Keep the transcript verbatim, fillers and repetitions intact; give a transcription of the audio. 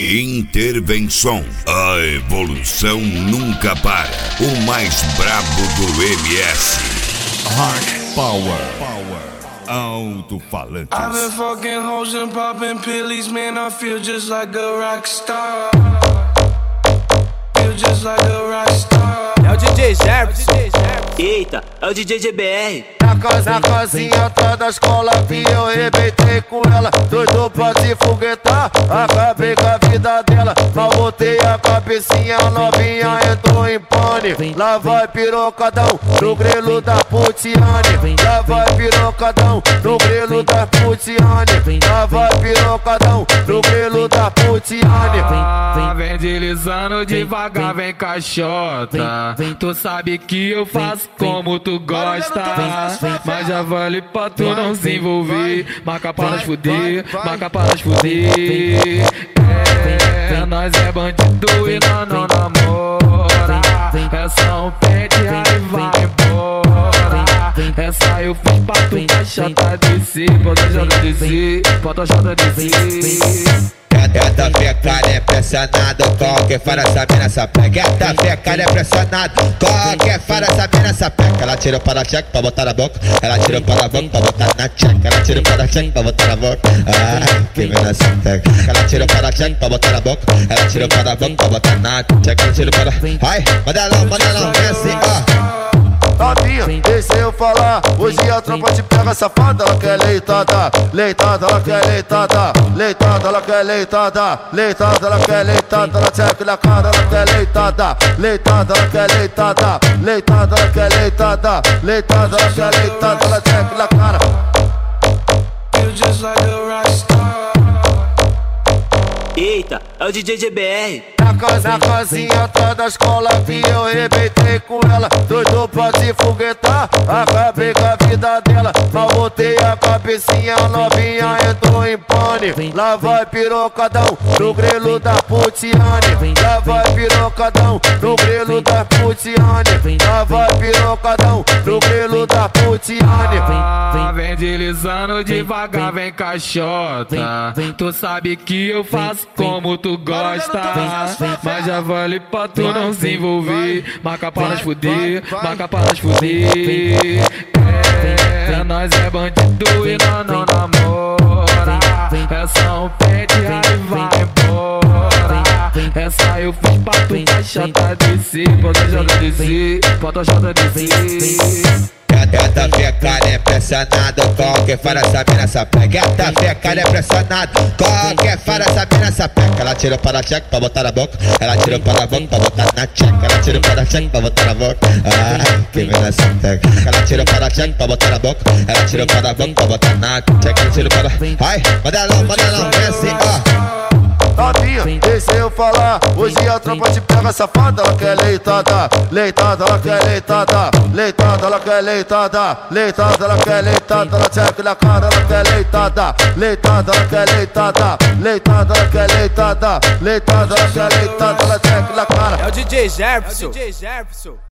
Intervenção. A evolução nunca para. O mais brabo do M S. Hard Power. Power. Alto-falantes. I've been fucking hoes and popping pillies, man. I feel just like a rock star. Feel just like a rock star. É o D J Jefferson. Eita, é o D J G B R. Na casa, na casinha atrás da escola, vi eu rebentei com ela. Doido pra se foguetar, acabei com a vida dela. Mal botei a cabecinha, a novinha entrou em pane. Lá vai pirocadão, no grelo da Putiane. Lá vai pirocadão, no grelo da Putiane. Lá vai pirocadão, no grelo da Putiane. Ah, vem deslizando devagar, vem caixota. Tu sabe que eu faço como tu gosta, mas já vale pra tu não se envolver. Marca para nós fuder, marca para nós fuder. É, nós é bandido e nós não namora. É só um pente, aí vai embora. Essa eu fiz pra tu caixota descer. Bota joga descer, bota joga descer. Gata fecada é pressionado, qualquer fora essa mina sapeca. Gata fecada é pressionado, qualquer fora essa mina sapeca. Ela tirou para a cheque pra botar na boca. Ela tirou para a boca pra botar na cheque. Ela tirou para a cheque pra botar na boca. Ai, que mina sapeca. Ela tirou para a cheque pra botar na boca. Ela tirou para a boca pra botar na cheque. Ela tirou para... Ai, manda lá, manda lá, vem assim, ó. Novinha, deixa eu falar. Hoje a tropa te pega safada. Ela quer leitada, leitada, ela quer leitada. Leitada, ela quer leitada. Leitada, ela quer leitada. Ela checa na cara, ela quer leitada. Leitada, ela quer leitada. Leitada, ela quer leitada. Leitada, ela quer leitada. Ela checa na cara. Feel just like a rock star. Eita, é o D J G B R. Na casa, na casinha atrás da escola, vi eu rebentei com ela. Doido pra se foguetar, acabei com a vida dela. Mal botei a cabecinha, a novinha entrou em pane. Lá vai pirocadão, no grelo da Putiane. Lá vai pirocadão, no grelo da Putiane. Lá vai pirocadão, no grelo da Putiane. Ah, vem deslizando devagar, vem caixota. Tu sabe que eu faço como tu gosta, mas já vale pra tu não se envolver. Marca para nós fuder, marca para nós fuder. É, nós é bandido e nós não namora. É só um pente, aí vai embora. Essa eu fiz pra tu caixota descer. Bota joga descer, bota joga descer. Gata fecada é pressionado, qualquer fora essa mina sapeca. Gata fecada é pressionado, qualquer fora essa mina sapeca. Ela tirou para a cheque pra botar na boca. Ela tirou para a boca pra botar na cheque. Ela tirou para a cheque pra botar na boca. Ai, que mina sapeca. Ela tirou para a cheque pra botar na boca. Ela tirou para a boca pra botar na cheque. Ela tirou para... Ai, manda lá, manda lá, vem assim, ó. Novinha, deixa eu falar. Hoje a tropa te pega safada. Ela quer leitada, leitada, ela quer leitada. Leitada, ela quer leitada. Leitada, ela quer leitada. Ela checa na cara, ela quer leitada. Leitada, ela quer leitada. Leitada, ela quer leitada. Leitada, ela quer leitada. Ela checa na cara. É o D J Jefferson.